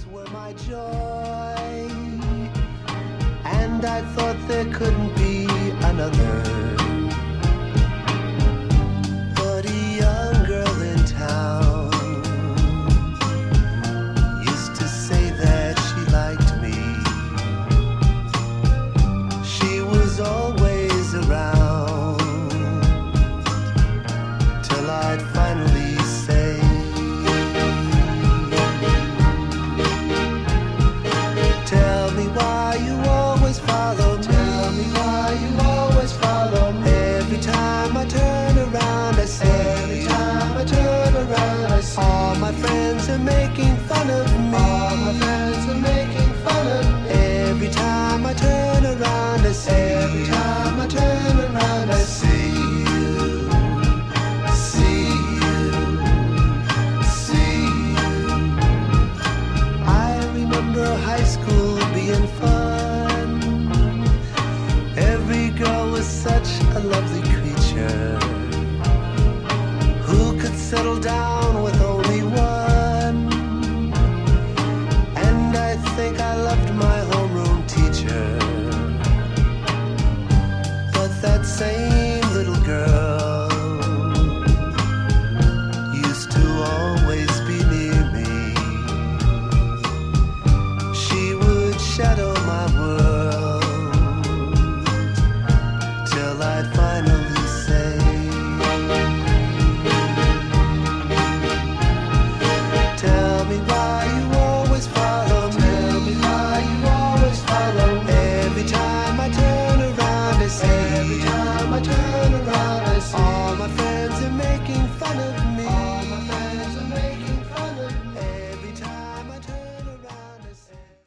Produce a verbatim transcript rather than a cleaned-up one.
were my joy, and I thought there couldn't be another. But a young girl in town used to say that she liked me. She was always around till I'd finally say, tell me why you always follow me. Tell me why you always follow me. Every time I turn around I say, every time I turn around I see, all my friends are making fun of me. All my friends